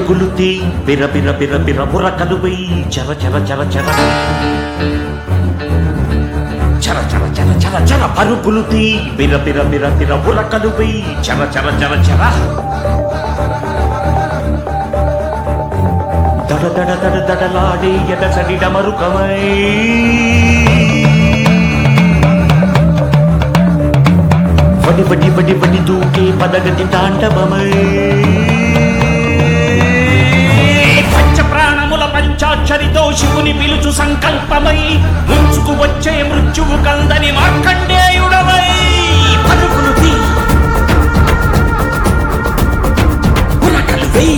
పరుగులు తీ బిర బిర బిర బిర బుర్రకలు వెయ్యి చర చర చర చర చర చర చర చర చర పరుగులు తీ బిర బిర బిర బిర బుర్రకలు వెయ్యి చర చర చర చర దడ దడ దడ దడలాడే ఎదసడి డమరుకమై వడి వడి వడి వడి దూకే పదగతి తాండవమై పంచ ప్రాణముల పంచాక్షరితో శివుని పిలుచు సంకల్పమై ముంచుకు వచ్చే మృత్యువు కందని మార్కండేయుడవై పరుగులు తీ ఉరకలు వెయ్యి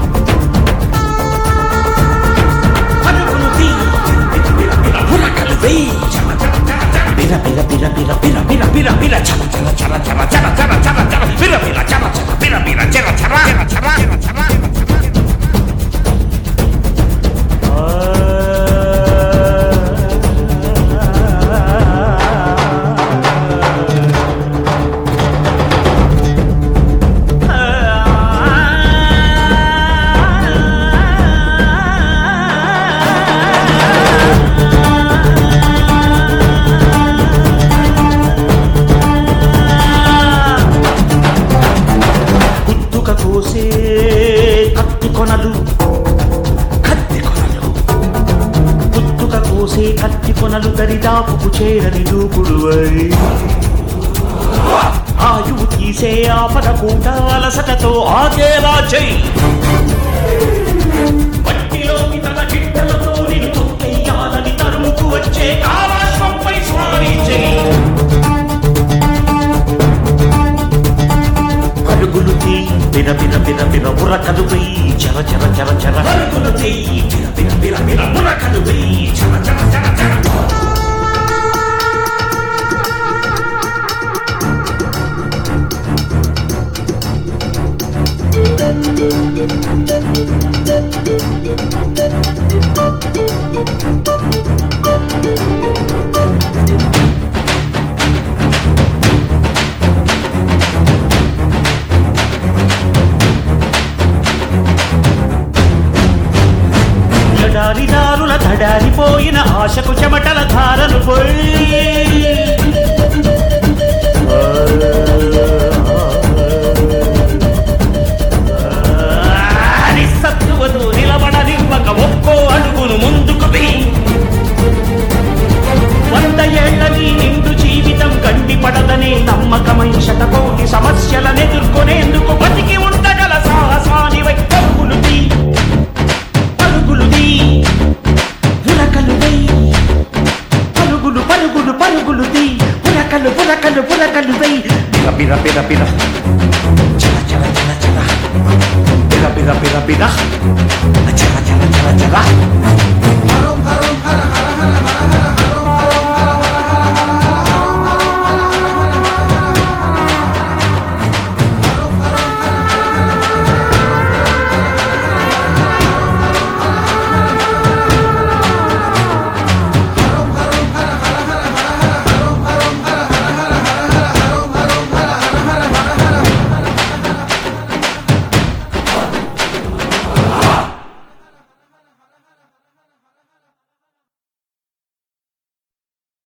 పరుగులు తీ ఉరకలు వెయ్యి బిర బిర బిర బిర బిర బిర బిర బిర చర చర చర చర చర చర చర చర బిర బిర చర చర బిర బిర చర చర చర చర కోసే కత్తి కొనలు పుత్తుక కోసే కత్తి కొనలు దరిదాపుకు చేరని దూకుడువై ఆయువు తీసే ఆపద కూట అలసటతో ఆగేలా చెయ్యి పట్టిలోకి తన గిట్టలతో నిన్ను తొక్కేయాలని తరుముకు వచ్చే కాలాశ్వంపై స్వారీ చెయ్యి పరుగులు తీ బిర బిర బిర బిర బుర్రకలు వెయ్యి చర చర చర చర పరుగులు తీ బిర బిర బిర బిర బుర్రకలు వెయ్యి చర చర చర చర దారిదారుల ధడారిపోయిన ఆశకు చెమటల ధారలు పోయి నిస్సత్తువతో నిలబడనివ్వక ఒక్కో అడుగును ముందుకు వెయ్యి 100 ఏళ్లని నిండు జీవితం గండిపడదనే నమ్మకమై శతకోటి సమస్యలనెదుర్కొనేందుకు బతికి ఉండగల సాహసానివై పరుగులు తీ పరుగులు తీ ఉరకలు వెయ్యి పరుగులు పరుగులు పరుగులు తీ ఉరకలు ఉరకలు ఉరకలు వెయ్యి బిర బిర బిర బిర చల చల చల చల బిర బిర బిర బిర చల చల చల చల